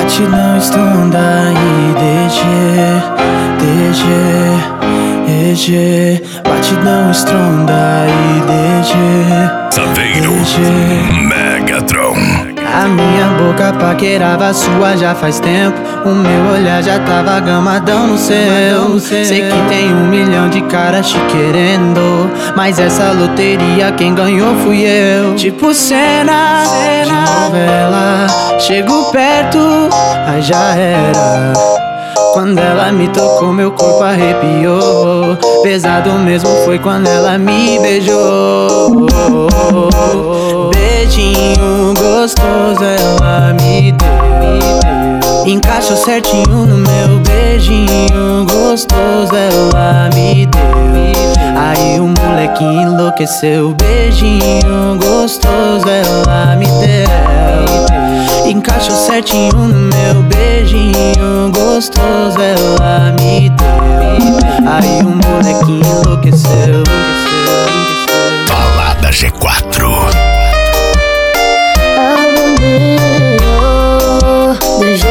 batidão estronda e DG, batidão estronda e DG. Saveiro Megatron. A minha boca paquerava a sua já faz tempo. O meu olhar já tava gamadão no seu. Sei que tem 1 milhão de caras te querendo, mas essa loteria quem ganhou fui eu. Tipo cena de novela, chego perto, aí já era. Quando ela me tocou, meu corpo arrepiou. Pesado mesmo foi quando ela me beijou. Beijinho gostoso ela me deu. Encaixou certinho no meu beijinho gostoso ela me deu. Aí o moleque enlouqueceu. Beijinho gostoso ela me deu. Encaixou certinho no meu beijinho gostoso ela me deu. Aí o moleque enlouqueceu. Balada G4. DG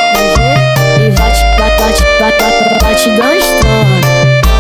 e batidão estronda.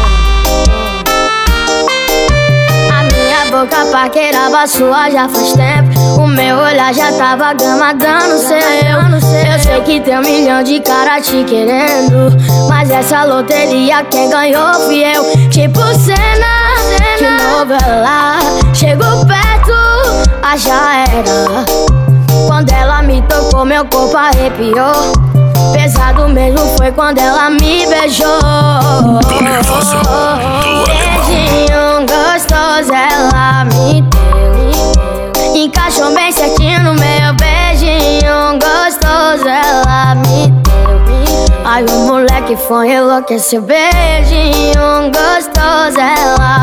A minha boca paquerava a sua já faz tempo. O meu olhar já tava gamadão no seu. Eu sei que tem 1 milhão de caras te querendo, mas essa loteria quem ganhou fui eu. Tipo cena de novela, chego perto, já era. Quando ela me tocou, meu corpo arrepiou. Pesado mesmo foi quando ela me beijou. Tô nervoso do alemão. Beijinho gostoso ela me deu. Encaixou bem certinho no meu beijinho gostoso ela me deu. Aí o moleque foi enlouqueceu. Beijinho gostoso ela